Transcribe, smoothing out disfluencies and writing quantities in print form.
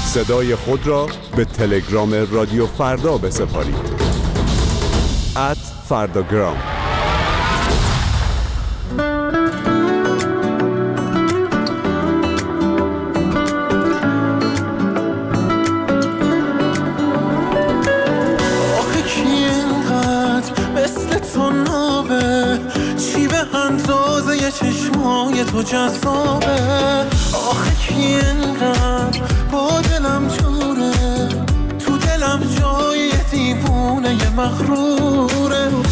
صدای خود را به تلگرام رادیو فردا بسپارید. @فرداگرام. آخه کی اینقدر مثل تو نابه، چی به اندازه چشمای تو جذابه؟ آخه کی اینقدر با دلم جوره، تو دلم جای دیوونه مغروره.